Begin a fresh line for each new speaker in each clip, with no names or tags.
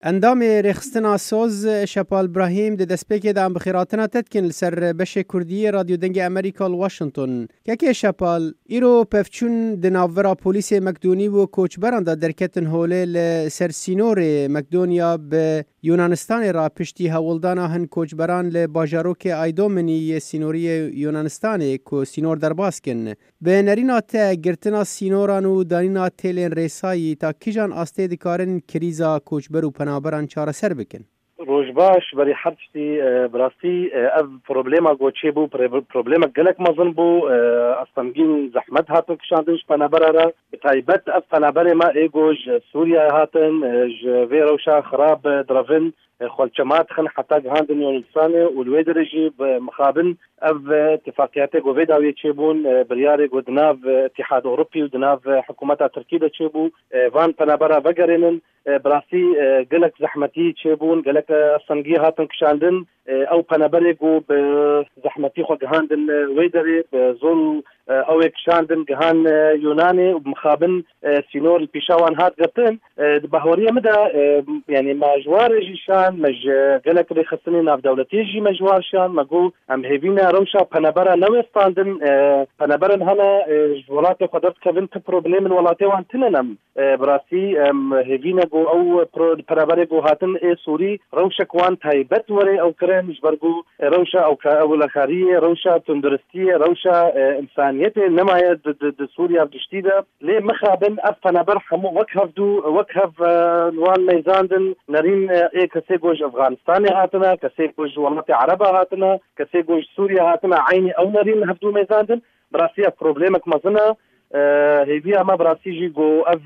اندام رخصتنا سوز شپال ابراهیم د دسپیک دام بخیراتنا تدکن لسر بش کردی رادیو دنگ امریکا واشنطن که شپال ایرو پفچون د ناورا پولیس مقدونی و کوچبران دا درکتن هوله لسر سینور مقدونیا به یونانستان را پشتی هولدانا هن کوچبران لباجاروک ایدومنی سینوری یونانستان کو سینور در باسکن به نرینات گرتنا سینوران و دانینا تیلین ریسایی تا کیجان آسته دکارن کریزا کوچبر و پنابران چاره سر بکن.
روش باش بری حدشتی براستی اف پروبلیما گوچه بو پروبلیما گلک مزن بو استنگین زحمت هاتن کشاندنش پنابره را بتایبت اف پنابره ما ایگوش سوریا هاتن ویروشا خراب درفن خلچمات خن حتی هاندن یونانستان ولوی درجی مخابن اف اتفاقیات گوی داوی چیبون بریار گودناف اتحاد اوروپی و دناف حکومت ترکیه چیبو وان پنابره بگرینن براستی گلک زحمتی چیبون گلک سنگی هاتن کشاندن او پنابره گو زحمتی خو گهاندن ویدری زول او کشاندن گهان یونانی و مخابن سینور پیشاوان هات گرتن بهوریه مدا یعنی ماجوار جیشان مج گلک رخصتنی ناف دولتی جی مجوار شان مگو ام هیوینا روشا پنابره نو استاندن پنابرن هنا ولات قدرت کبن ته پروبلم ولات وان تنم براستی ام هیوینا گو او پنابره گو هاتن سوری روشا کوان تایبت وری او کرن جبرگو روشا او اول خاریه روشا تندرستی روشا انسانیت نماید د سوریا دشتیده لی مخابن اف پنابر حمو وکهف نوان میزاندن نرین کسی گوش افغانستان هاتنا کسی گوش ولات عرب هاتنا کسی گوش سوریا هاتنا عینی او نرین هفدو میزاندن براستی پروبلیمک مزنه هیوی اما براستی جی گو اف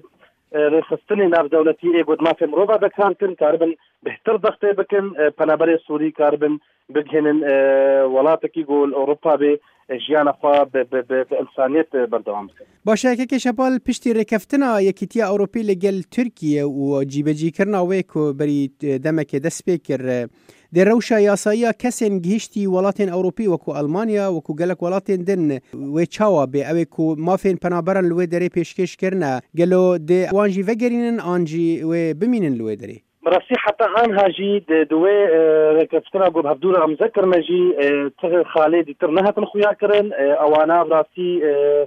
رخصتنی ناف دولتی ایگود ما فیم روبا بکان کن کاربن بهتر دخته بکن پنابر سوری کاربن بگهنن ولاتکی گول اوروپا به جیان خوا به انسانیت بردوام بکن.
باشه که شپال پشتی رکفتنا یکیتیا اوروپی لگل ترکیه و جیبجی کرنا ویکو بری دمک دست بکر در روشا یاسایی کسین گهشتی ولاتین اوروپی وکو المانیا وکو گلک ولاتین دن و چاوا به اوی کو مافین پنابرن لوی دری پیشکش کرنا گلو ده وانجی وگرینن آنجی و بمینن لوی دری
براسي حتى هان هاجي دوي ركفتنا قب هبدورة مذكر نجي تغير خالد ترنها تنخويا كرن اوانا براسي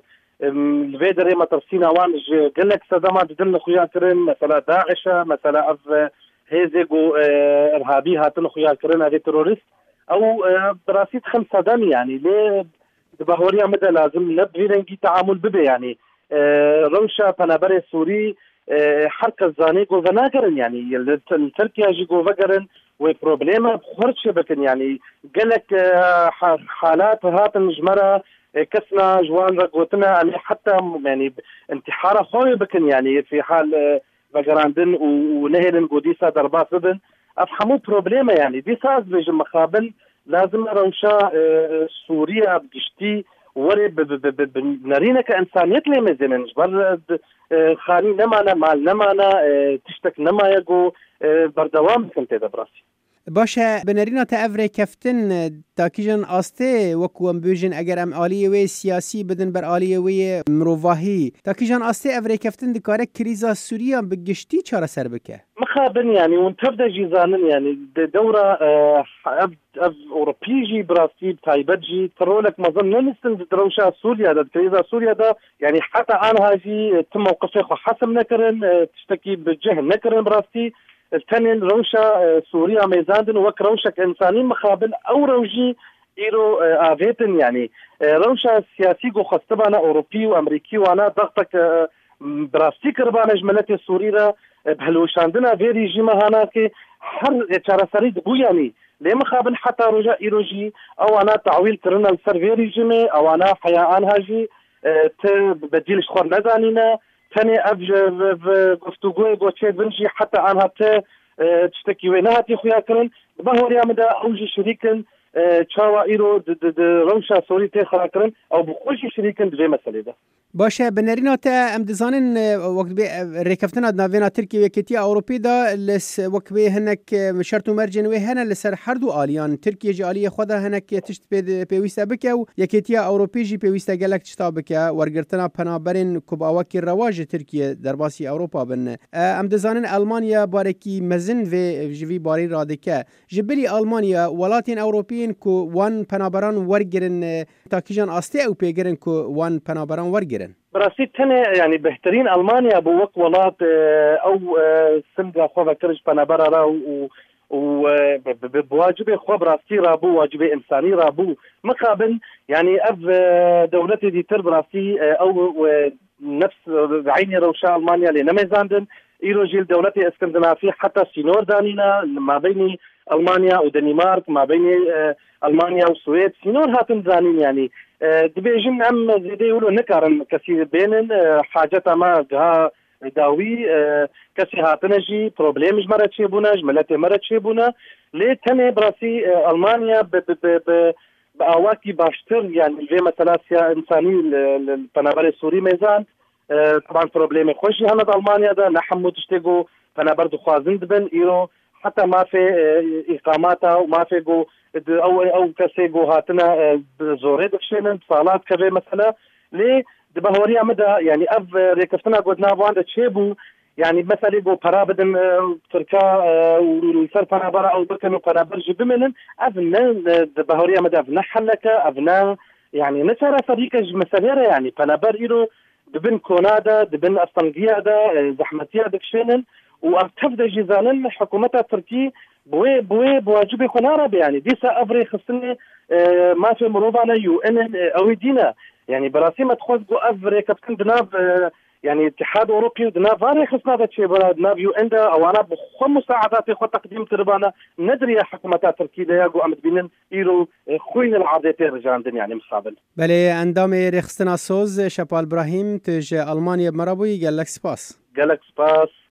الفيدري ما ترسينا وان قلك صدمات دلنا خويا كرن مثلا داعشة مثلا اف هيزيقو ارهابي هاتن خويا كرن هذي تروريست او براسي تخم صدام يعني ليه بهوريا مدى لازم نبغي نجي تعامل ببي يعني روشا پنابر سوري حركة زاني جو فناقرن يعني تركيا جي جو فقرن وبروبليما بخورتش بكن يعني قالك حالات هات المجمرة كسنا جوان رقوتنا يعني حتى يعني انتحارة خوي بكن يعني في حال فقراندن ونهرن قديسة دربات ردن افهموا بروبليما يعني دي ساز بيجي مخابل لازم روشا سوريا بجشتي وري بنرينا كإنسانيت لي مزمن جبر خاني نمانا مال نمانا تشتك نما يجو بردوام كنت براسي
باشه بنرینا تا افری کفتن تاکیجن آسته وکوام بیجن اگر ام آلیه وی سیاسی بدن بر آلیه وی مروواهی تاکیجن آسته افری کفتن دکاره کریزا سوریا بگشتی چاره سر بکه
مخابن يعني وانتبدا جيزانن يعني دورة أوروبيجي براسي بتايبتجي ترولك مظن نستن دروشة سوريا دا كريزا سوريا دا يعني حتى أنا هاجي تم موقفي خو حسم نكرن تشتكي بجه نكرن براسي الثاني روشة سوريا ميزاندن وك روشة إنساني مخابن أو روجي إيرو آفيتن يعني روشة سياسي جو خستبانا أوروبي وأمريكي وأنا ضغطك براسي كربانا جملتي سوريا بهلوشاندنا في ريجيما هناك حر ترى بو يعني ليه مخابن حتى رجاء إيروجي أو أنا تعويل كرنا السر في ريجيمي أو أنا حياءان هاجي بديل شخور نزانينا ثاني أبج قفتوغوي قوتشيد بنجي حتى أنا تشتكي وينها تي خويا كرن بهوريا مدى أوجي شريكن چاوا ایرو روشا سوری تی خاطرن او بخوشی شریکن دوی مسئله ده.
باشه بنرینات ام دزانن وقت به رکفتنا ناوینا ترکیه یکیتی اوروپی دا لس وقت به هنک شرط و مرجن و هن لسر هر دو آلیان ترکیه جی آلیه خدا هنک تشت پیوسته بکه و یکیتی اوروپی جی پیوسته گلک چتا بکه ورگرتنا پنابرین کباوکی رواج ترکیه در باسی اوروپا بن ام دزانن المانیا بارکی مزن و جوی باری رادکه جبری المانیا ولاتین اوروپیین کو وان پنابران ورگرن تاکیجان استی او پیگرن کو وان پنابران ورگرن
براسي تنه يعني بهترين ألمانيا بوق ولات أو سمجا خوفا كرج بنابرا را بواجب خو براسي رابو واجب إنساني رابو مقابل يعني أف دولتي دي تر براسي أو نفس عيني روشا ألمانيا لنميزاندن إيروجيل دولتي اسكندنافي حتى سينور دانينا ما بين ألمانيا ودنمارك ما بين ألمانيا والسويد سينور هاتن زانين يعني دبيجن أم زيدي يقولوا نكارن كثير بينن حاجة ما جها داوي كسي هاتنجي بروبليم جمرة شيبونا جملة مرة شيبونا ليه تاني براسي ألمانيا بأواكي باشتر يعني زي مثلا سيا إنساني البنابر السوري ميزان طبعا بروبليم خوشي هند ألمانيا ده نحمو تشتغو بنابر دخوازن دبن إيرو حتى ما في إقاماتها وما في جو او كسي جو هاتنا زوري دكشينن صالات كبه مثلا لي دبهوريا مدى يعني اف ريكفتنا قدنا بوان تشيبو يعني مثلا جو برابدن تركا والسر بنابرا او بركنو بنابر جبمنن افنا دبهوريا مدى افنا حلكا افنا يعني نسرا فريقة مسافيرة يعني بنابر ايرو دبن كونادا دبن اسطنقيادا زحمتيا دكشينن وأبتفد جزالا حكومتها التركية بوي بواجب خنارة يعني ديسا أفري خصني ما في مروبانا يو إن أو دينا يعني براسي ما تخوض جو أفري كابتن دناب يعني اتحاد أوروبي ودناب أنا خصنا هذا الشيء برا دناب يو إن أو أنا بخو مساعدات خو تقديم تربانا ندري يا حكومتها التركية ده جو أمد بينن إيرو خوين العادتين رجاندن يعني مصابن.
بله اندام رخصنا سوز شپال ابراهیم تج ألمانيا مرابوي قال لك سباس.
قال لك سباس.